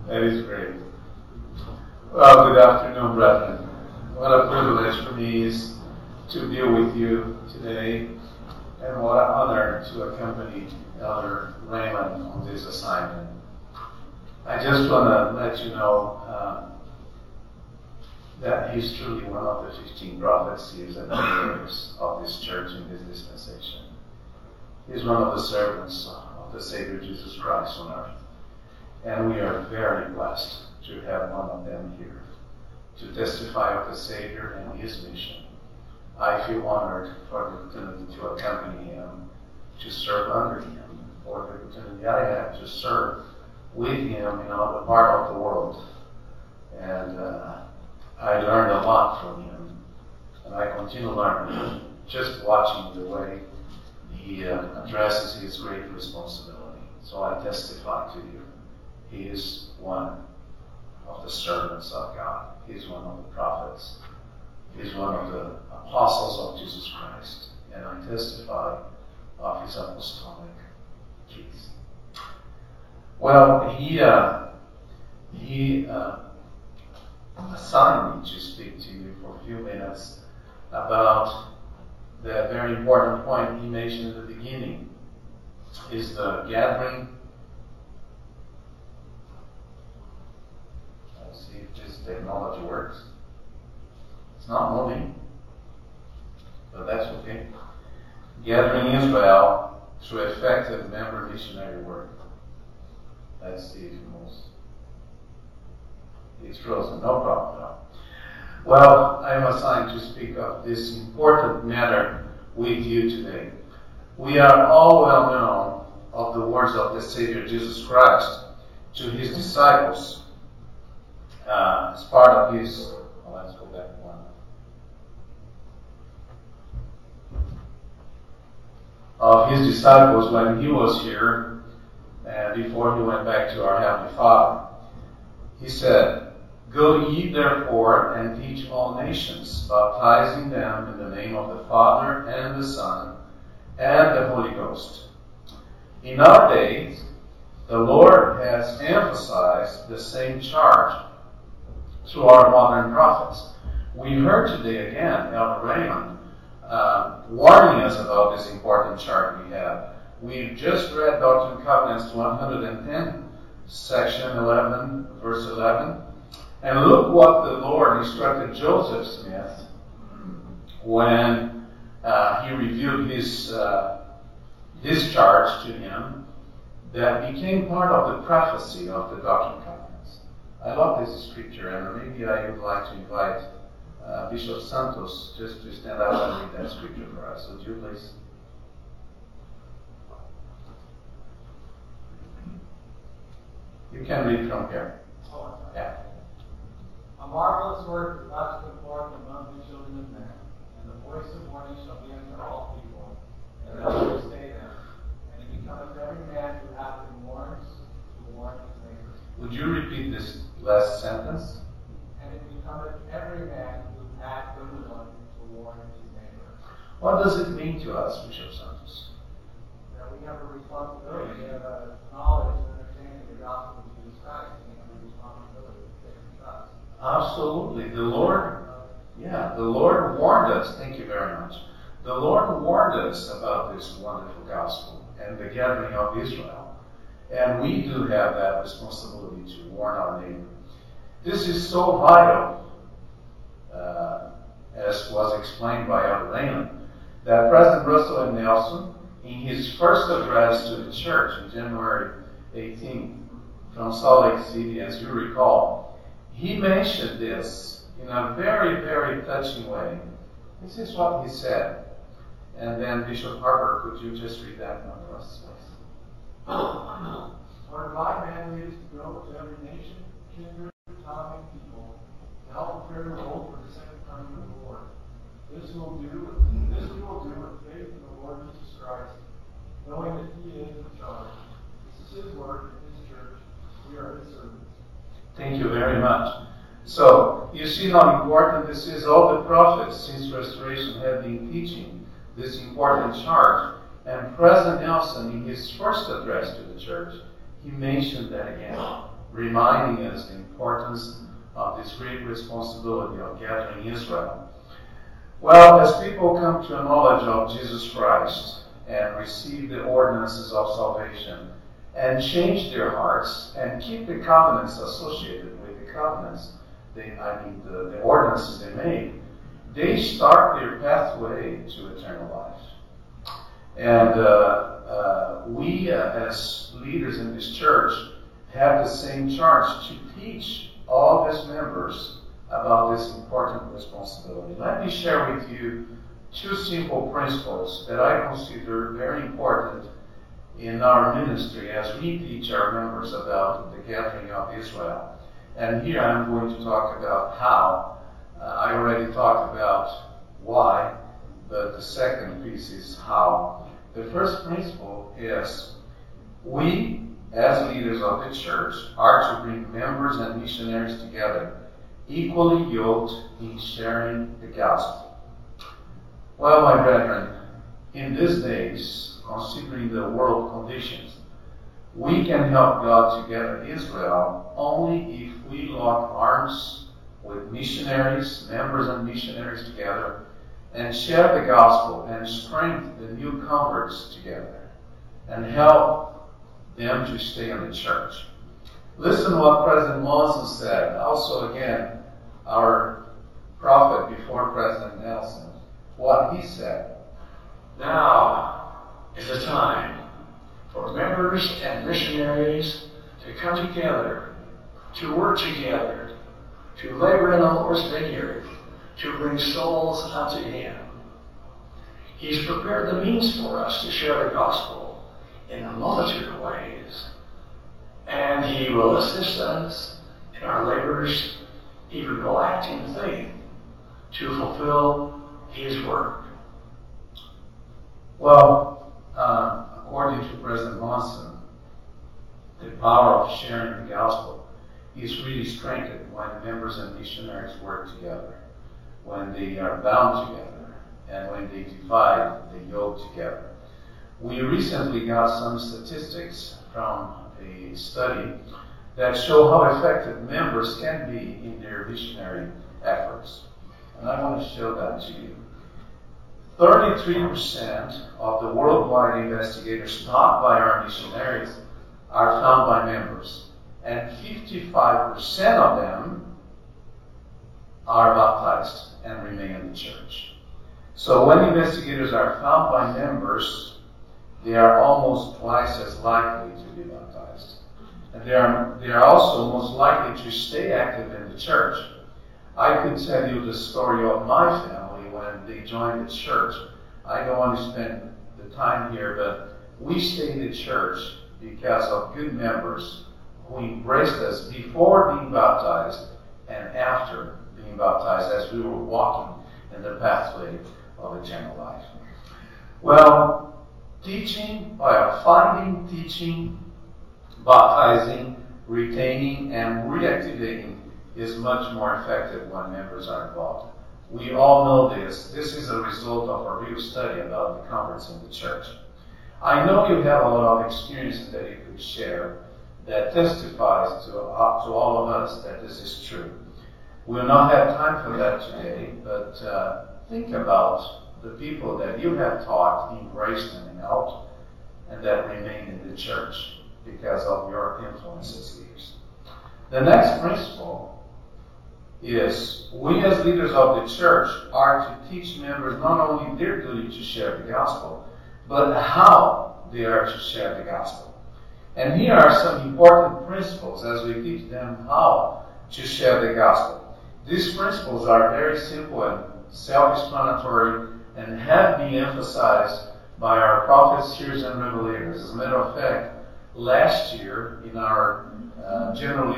That is great. Well, good afternoon, brethren. What a privilege for me is to be with you today, and what an honor to accompany Elder Raymond on this assignment. I just want to let you know that he's truly one of the 15 prophets and leaders of this church in this dispensation. He's one of the servants of the Savior Jesus Christ on earth. And we are very blessed to have one of them here to testify of the Savior and his mission. I feel honored for the opportunity to accompany him, to serve under him, for the opportunity I have to serve with him in other part of the world. And I learned a lot from him, and I continue learning, just watching the way he addresses his great responsibility. So I testify to you. He is one of the servants of God. He is one of the prophets. He is one of the apostles of Jesus Christ. And I testify of his apostolic keys. Well, he assigned me to speak to you for a few minutes about the very important point he mentioned at the beginning, is the gathering. Let's see if this technology works. It's not moving, but that's okay. Gathering Israel through effective member missionary work. Let's see if it moves. It's frozen, no problem at all. Well, I am assigned to speak of this important matter with you today. We are all well known of the words of the Savior Jesus Christ to his disciples as part of his. Let's go back one. Of his disciples when he was here and before he went back to our Heavenly Father. He said, "Go ye therefore and teach all nations, baptizing them in the name of the Father and the Son and the Holy Ghost." In our days, the Lord has emphasized the same charge through our modern prophets. We heard today again Elder Raymond warning us about this important charge we have. We've just read Doctrine and Covenants 110, section 11, verse 11. And look what the Lord instructed Joseph Smith when he reviewed his discharge to him that became part of the prophecy of the Doctrine and Covenants. I love this scripture, and maybe I would like to invite Bishop Santos just to stand up and read that scripture for us. Would you please? You can read from here. Yeah. A marvelous word is about to come forth among the children of men, and the voice of warning shall be unto all people, and thou shalt stay them. And it becometh every man who hath been warned to warn his neighbor. Would you repeat this last sentence? And it becometh every man who hath been warned to warn his neighbor. What does it mean to us, Bishop Santos? That we have a responsibility, we have a knowledge and understanding of the gospel of Jesus Christ, and we have a responsibility to take and trust. Absolutely. The Lord warned us. Thank you very much. The Lord warned us about this wonderful gospel and the gathering of Israel. And we do have that responsibility to warn our neighbor. This is so vital, as was explained by Elder Raymond, that President Russell M. Nelson, in his first address to the church on January 18th from Salt Lake City, as you recall, he mentioned this in a very, very touching way. This is what he said. And then Bishop Harper, could you just read that one for us, please? For God mandated to go to every nation, kindred, tongue, and people, to help prepare the world for the second coming of the Lord. This we will do with faith in the Lord Jesus Christ, knowing that He is in charge. This is His work in His church. We are His servants. Thank you very much. So, you see how important this is. All the prophets since Restoration have been teaching this important charge. And President Nelson, in his first address to the church, he mentioned that again. reminding us the importance of this great responsibility of gathering Israel. Well, as people come to a knowledge of Jesus Christ and receive the ordinances of salvation and change their hearts and keep the covenants associated with the covenants, the ordinances they made, they start their pathway to eternal life. And we, as leaders in this church, have the same charge to teach all of its members about this important responsibility. Let me share with you two simple principles that I consider very important in our ministry as we teach our members about the gathering of Israel. And here I'm going to talk about how. I already talked about why, but the second piece is how. The first principle is we, as leaders of the church, are to bring members and missionaries together, equally yoked in sharing the gospel. Well, my brethren, in these days, considering the world conditions, we can help God to gather Israel only if we lock arms with missionaries, members and missionaries together, and share the gospel and strengthen the new converts together, and help them to stay in the church. Listen to what President Monson said. Also, again, our prophet before President Nelson, what he said. Now is the time for members and missionaries to come together, to work together, to labor in the Lord's vineyard, to bring souls unto Him. He's prepared the means for us to share the gospel in a multitude of ways. And He will assist us in our labors, even will act in faith to fulfill His work. Well, according to President Monson, the power of sharing the gospel is really strengthened when members and missionaries work together, when they are bound together, and when they divide the yoke together. We recently got some statistics from a study that show how effective members can be in their missionary efforts. And I want to show that to you. 33% of the worldwide investigators taught by our missionaries are found by members. And 55% of them are baptized and remain in the church. So when investigators are found by members, they are almost twice as likely to be baptized. And they are also most likely to stay active in the church. I could tell you the story of my family when they joined the church. I don't want to spend the time here, but we stayed in the church because of good members who embraced us before being baptized and after being baptized as we were walking in the pathway of eternal life. Well, teaching, finding, teaching, baptizing, retaining, and reactivating is much more effective when members are involved. We all know this. This is a result of a real study about the converts in the church. I know you have a lot of experiences that you could share that testifies to all of us that this is true. We'll not have time for that today, but think about the people that you have taught, embraced, and helped, and that remain in the church because of your influence as leaders. The next principle is we as leaders of the church are to teach members not only their duty to share the gospel, but how they are to share the gospel. And here are some important principles as we teach them how to share the gospel. These principles are very simple and self-explanatory and have been emphasized by our prophets, seers, and revelators. As a matter of fact, last year in our general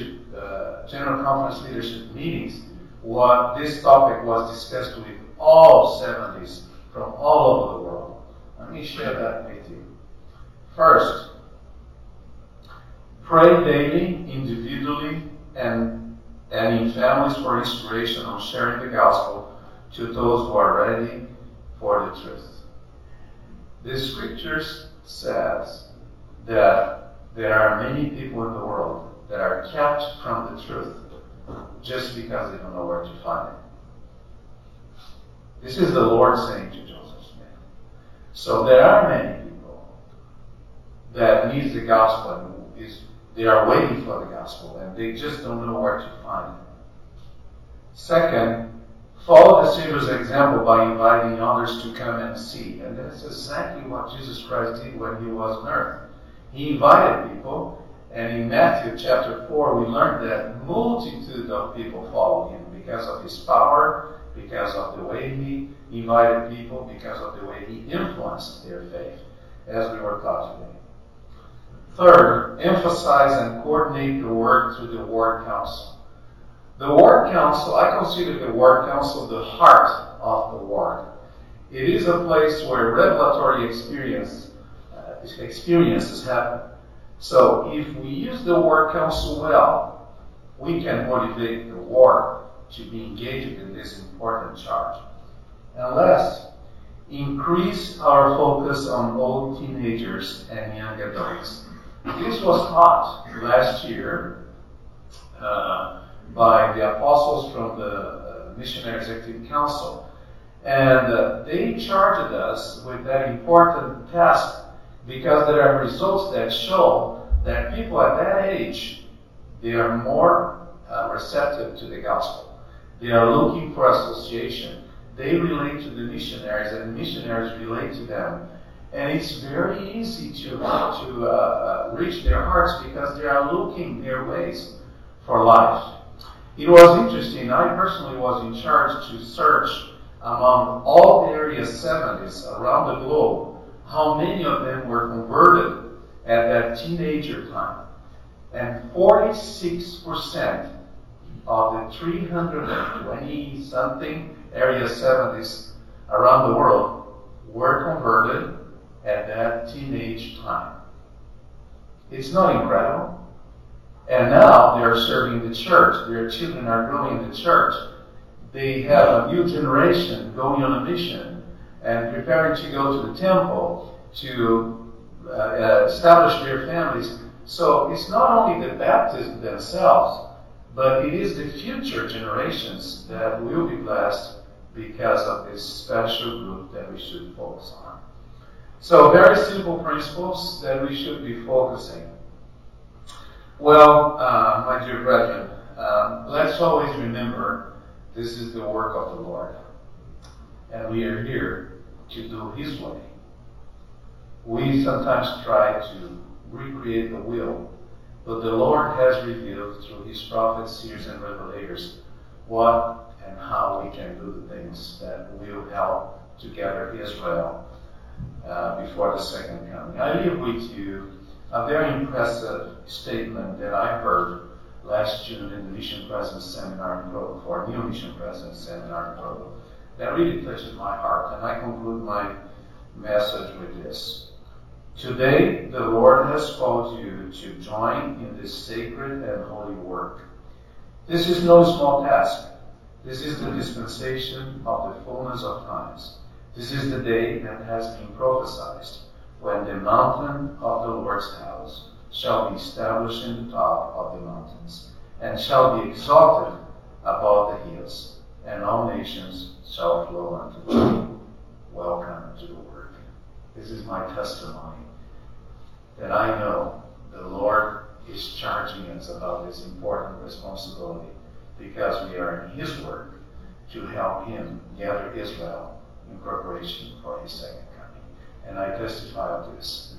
conference leadership meetings, this topic was discussed with all 70s from all over the world. Let me share that with you. First, pray daily, individually, and in families for inspiration on sharing the gospel to those who are ready for the truth. The scriptures says that there are many people in the world that are kept from the truth just because they don't know where to find it. This is the Lord saying to Joseph Smith. So there are many people that need the gospel and they are waiting for the gospel and they just don't know where to find it. Second, follow the Savior's example by inviting others to come and see. And that's exactly what Jesus Christ did when he was on earth. He invited people, and in Matthew chapter 4 we learned that multitude of people followed him because of his power, because of the way he invited people, because of the way he influenced their faith, as we were taught today. Third, emphasize and coordinate the work through the Ward Council. The Ward Council, I consider the Ward Council the heart of the Ward. It is a place where revelatory experiences happen. So if we use the Ward Council well, we can motivate the Ward to be engaged in this important charge. And last, increase our focus on old teenagers and young adults. This was taught last year by the apostles from the Missionary Executive Council. And they charged us with that important task because there are results that show that people at that age, they are more receptive to the gospel. They are looking for association. They relate to the missionaries and the missionaries relate to them. And it's very easy to reach their hearts because they are looking their ways for life. It was interesting. I personally was in charge to search among all the Area 70s around the globe how many of them were converted at that teenager time. And 46% of the 320-something Area 70s around the world were converted at that teenage time. It's not incredible? And now they are serving the church. Their children are growing in the church. They have a new generation going on a mission and preparing to go to the temple to establish their families. So it's not only the Baptists themselves, but it is the future generations that will be blessed because of this special group that we should focus on. So very simple principles that we should be focusing. Well, my dear brethren, let's always remember this is the work of the Lord. And we are here to do His way. We sometimes try to recreate the will, but the Lord has revealed through His prophets, seers, and revelators what and how we can do the things that will help to gather Israel before the second coming. I leave with you a very impressive statement that I heard last June in the Mission Presence Seminar in Provo, for New Mission Presence Seminar in Provo, that really touches my heart. And I conclude my message with this. Today, the Lord has called you to join in this sacred and holy work. This is no small task. This is the dispensation of the fullness of times. This is the day that has been prophesied, when the mountain of the Lord's house shall be established in the top of the mountains, and shall be exalted above the hills, and all nations shall flow unto thee. Welcome to the work. This is my testimony that I know the Lord is charging us about this important responsibility because we are in His work to help Him gather Israel in preparation for His second coming. And I testify of this